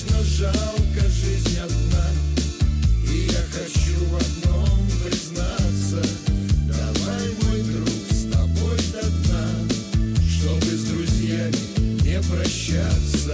Конечно, жалко, жизнь одна, и я хочу в одном признаться. Давай, мой друг, с тобой до дна, чтобы с друзьями не прощаться.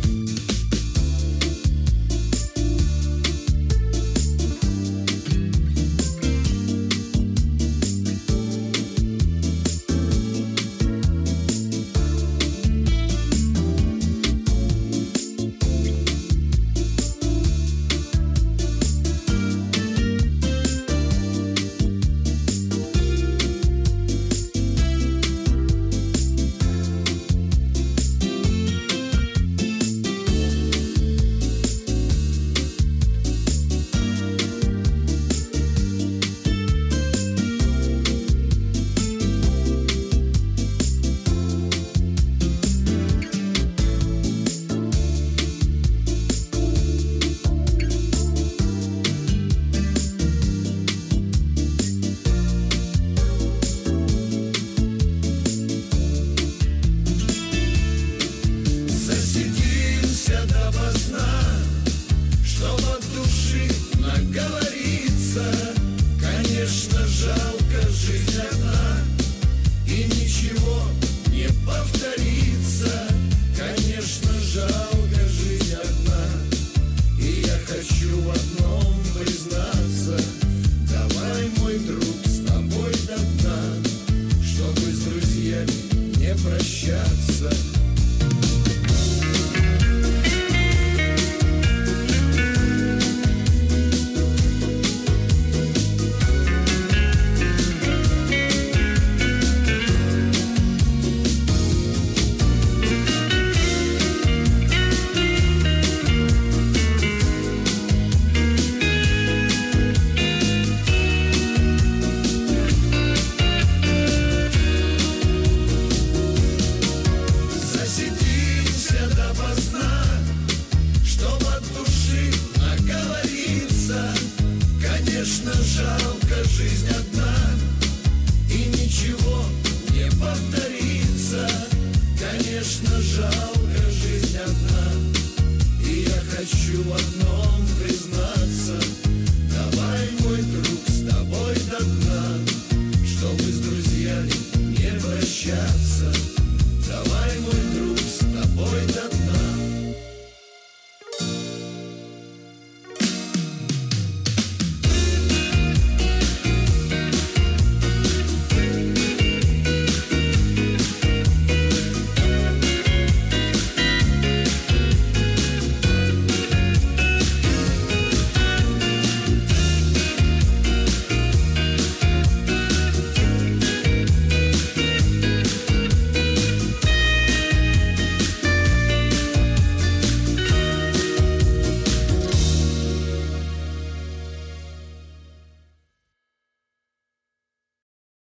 Конечно, жалко, жизнь одна, и ничего не повторится. Конечно, жалко, жизнь одна, и я хочу в одном признаться. Давай, мой друг, с тобой до дна, чтобы с друзьями не прощаться. Конечно, жалко, жизнь одна, и ничего не повторится. Конечно, жалко, жизнь одна, и я хочу в одном